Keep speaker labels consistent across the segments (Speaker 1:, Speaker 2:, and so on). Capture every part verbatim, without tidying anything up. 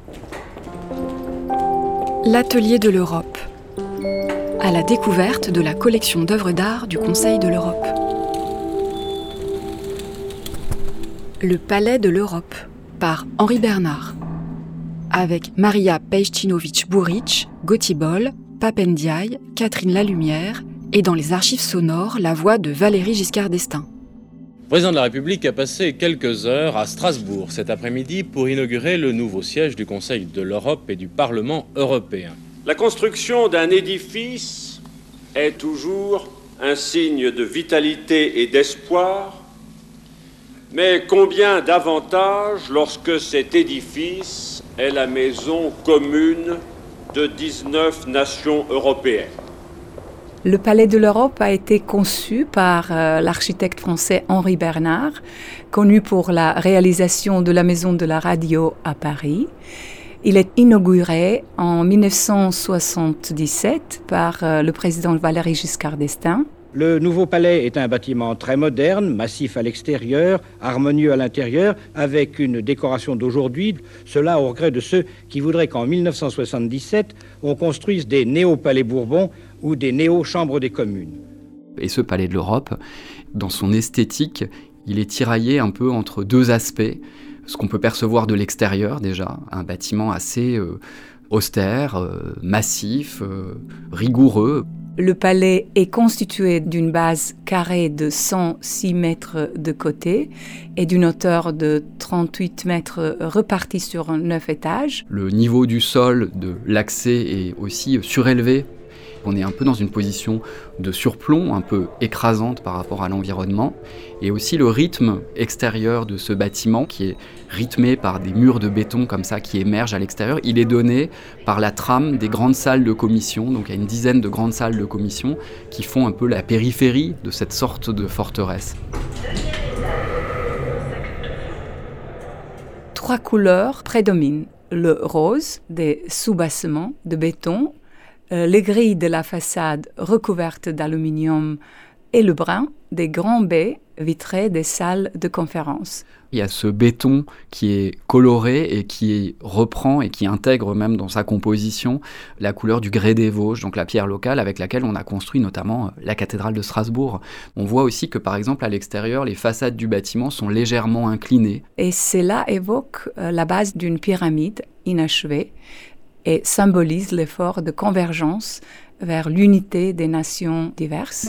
Speaker 1: L'Atelier de l'Europe, à la découverte de la collection d'œuvres d'art du Conseil de l'Europe. Le Palais de l'Europe, par Henri Bernard, avec Maria Pejcinovic-Buric, Gotti Boll, Pape Ndiaye, Catherine Lalumière et dans les archives sonores, la voix de Valéry Giscard d'Estaing.
Speaker 2: Le président de la République a passé quelques heures à Strasbourg cet après-midi pour inaugurer le nouveau siège du Conseil de l'Europe et du Parlement européen.
Speaker 3: La construction d'un édifice est toujours un signe de vitalité et d'espoir, mais combien davantage lorsque cet édifice est la maison commune de dix-neuf nations européennes.
Speaker 4: Le Palais de l'Europe a été conçu par euh, l'architecte français Henri Bernard, connu pour la réalisation de la Maison de la Radio à Paris. Il est inauguré en dix-neuf cent soixante-dix-sept par euh, le président Valéry Giscard d'Estaing.
Speaker 5: Le nouveau palais est un bâtiment très moderne, massif à l'extérieur, harmonieux à l'intérieur, avec une décoration d'aujourd'hui. Cela au regret de ceux qui voudraient qu'en dix-neuf cent soixante-dix-sept, on construise des néo-palais Bourbon ou des néo-chambres des communes.
Speaker 6: Et ce palais de l'Europe, dans son esthétique, il est tiraillé un peu entre deux aspects. Ce qu'on peut percevoir de l'extérieur déjà, un bâtiment assez euh, austère, euh, massif, euh, rigoureux.
Speaker 4: Le palais est constitué d'une base carrée de cent six mètres de côté et d'une hauteur de trente-huit mètres repartie sur neuf étages.
Speaker 6: Le niveau du sol de l'accès est aussi surélevé. On est un peu dans une position de surplomb, un peu écrasante par rapport à l'environnement. Et aussi le rythme extérieur de ce bâtiment, qui est rythmé par des murs de béton comme ça qui émergent à l'extérieur, il est donné par la trame des grandes salles de commission. Donc il y a une dizaine de grandes salles de commission qui font un peu la périphérie de cette sorte de forteresse.
Speaker 4: Trois couleurs prédominent. Le rose, des soubassements de béton, les grilles de la façade recouvertes d'aluminium et le brun des grands baies vitrées des salles de conférence.
Speaker 6: Il y a ce béton qui est coloré et qui reprend et qui intègre même dans sa composition la couleur du grès des Vosges, donc la pierre locale avec laquelle on a construit notamment la cathédrale de Strasbourg. On voit aussi que par exemple à l'extérieur, les façades du bâtiment sont légèrement inclinées.
Speaker 4: Et cela évoque la base d'une pyramide inachevée et symbolise l'effort de convergence vers l'unité des nations diverses.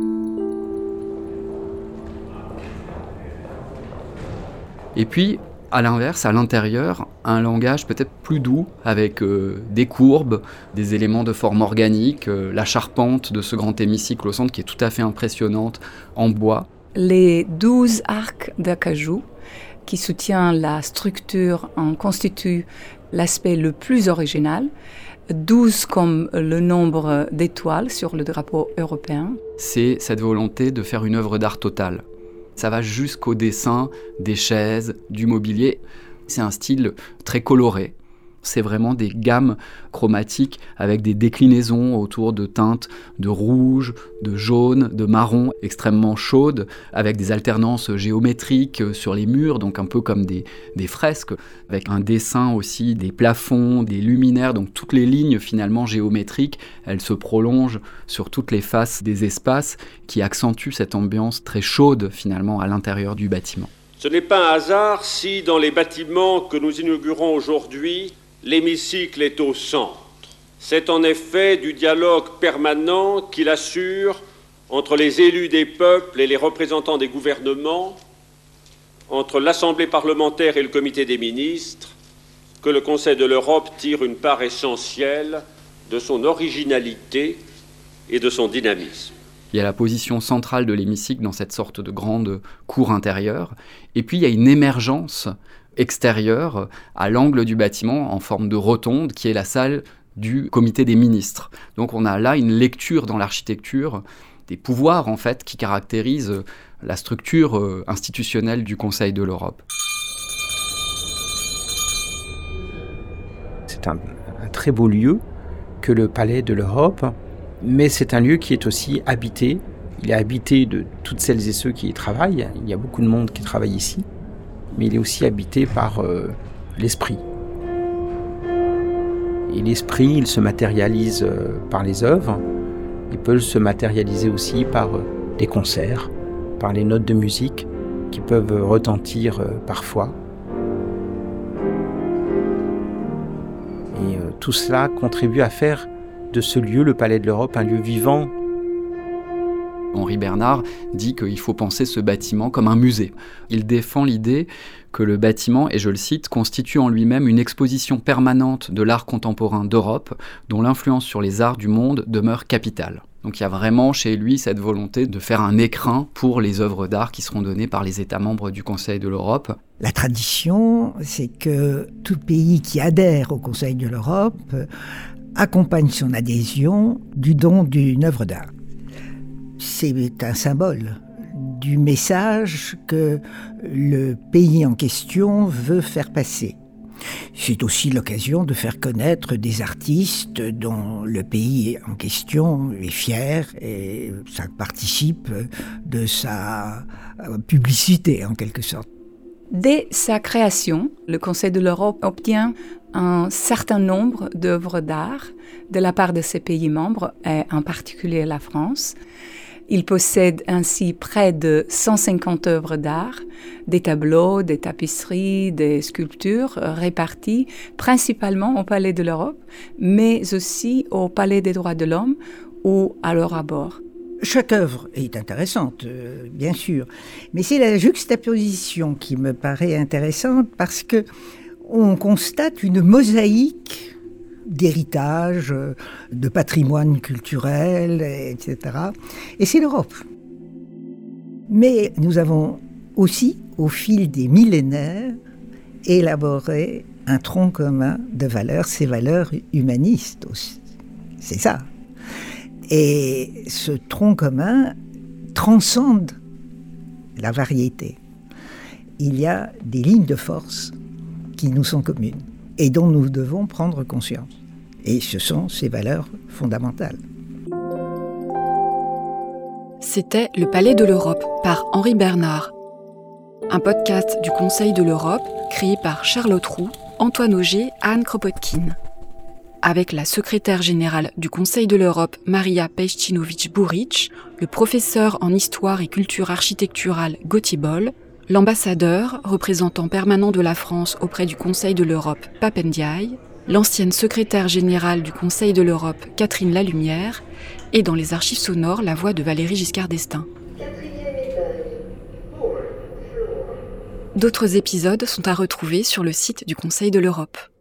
Speaker 6: Et puis, à l'inverse, à l'intérieur, un langage peut-être plus doux, avec euh, des courbes, des éléments de forme organique, euh, la charpente de ce grand hémicycle au centre qui est tout à fait impressionnante, en bois.
Speaker 4: Les douze arcs d'acajou qui soutient la structure en constituent l'aspect le plus original, douze comme le nombre d'étoiles sur le drapeau européen.
Speaker 6: C'est cette volonté de faire une œuvre d'art totale. Ça va jusqu'au dessin des chaises, du mobilier. C'est un style très coloré. C'est vraiment des gammes chromatiques avec des déclinaisons autour de teintes de rouge, de jaune, de marron extrêmement chaudes, avec des alternances géométriques sur les murs, donc un peu comme des, des fresques, avec un dessin aussi des plafonds, des luminaires, donc toutes les lignes finalement géométriques, elles se prolongent sur toutes les faces des espaces qui accentuent cette ambiance très chaude finalement à l'intérieur du bâtiment.
Speaker 3: Ce n'est pas un hasard si dans les bâtiments que nous inaugurons aujourd'hui, l'hémicycle est au centre. C'est en effet du dialogue permanent qu'il assure entre les élus des peuples et les représentants des gouvernements, entre l'Assemblée parlementaire et le Comité des ministres, que le Conseil de l'Europe tire une part essentielle de son originalité et de son dynamisme.
Speaker 6: Il y a la position centrale de l'hémicycle dans cette sorte de grande cour intérieure, et puis il y a une émergence extérieure à l'angle du bâtiment en forme de rotonde qui est la salle du comité des ministres. Donc on a là une lecture dans l'architecture des pouvoirs en fait qui caractérisent la structure institutionnelle du Conseil de l'Europe.
Speaker 7: C'est un, un très beau lieu que le Palais de l'Europe, mais c'est un lieu qui est aussi habité. Il est habité de toutes celles et ceux qui y travaillent. Il y a beaucoup de monde qui travaille ici. Mais il est aussi habité par euh, l'esprit. Et l'esprit, il se matérialise par les œuvres, il peut se matérialiser aussi par des concerts, par les notes de musique qui peuvent retentir parfois. Et tout cela contribue à faire de ce lieu, le Palais de l'Europe, un lieu vivant.
Speaker 6: Henri Bernard dit qu'il faut penser ce bâtiment comme un musée. Il défend l'idée que le bâtiment, et je le cite, constitue en lui-même une exposition permanente de l'art contemporain d'Europe, dont l'influence sur les arts du monde demeure capitale. Donc il y a vraiment chez lui cette volonté de faire un écrin pour les œuvres d'art qui seront données par les États membres du Conseil de l'Europe.
Speaker 8: La tradition, c'est que tout pays qui adhère au Conseil de l'Europe accompagne son adhésion du don d'une œuvre d'art. C'est un symbole du message que le pays en question veut faire passer. C'est aussi l'occasion de faire connaître des artistes dont le pays en question est fier et ça participe de sa publicité en quelque sorte.
Speaker 4: Dès sa création, le Conseil de l'Europe obtient un certain nombre d'œuvres d'art de la part de ses pays membres, et en particulier la France. Il possède ainsi près de cent cinquante œuvres d'art, des tableaux, des tapisseries, des sculptures réparties principalement au Palais de l'Europe, mais aussi au Palais des droits de l'homme ou à leur abord.
Speaker 8: Chaque œuvre est intéressante, euh, bien sûr, mais c'est la juxtaposition qui me paraît intéressante parce que on constate une mosaïque d'héritage, de patrimoine culturel, et cetera. Et c'est l'Europe. Mais nous avons aussi, au fil des millénaires, élaboré un tronc commun de valeurs, ces valeurs humanistes aussi. C'est ça. Et ce tronc commun transcende la variété. Il y a des lignes de force qui nous sont communes et dont nous devons prendre conscience. Et ce sont ces valeurs fondamentales.
Speaker 1: C'était Le Palais de l'Europe par Henri Bernard. Un podcast du Conseil de l'Europe créé par Charlotte Roux, Antoine Auger, Anne Kropotkin. Avec la secrétaire générale du Conseil de l'Europe, Maria Pejcinovic-Buric, le professeur en histoire et culture architecturale Gauthier Boll, l'ambassadeur, représentant permanent de la France auprès du Conseil de l'Europe, Pape Ndiaye, l'ancienne secrétaire générale du Conseil de l'Europe, Catherine Lalumière, et dans les archives sonores, la voix de Valéry Giscard d'Estaing. D'autres épisodes sont à retrouver sur le site du Conseil de l'Europe.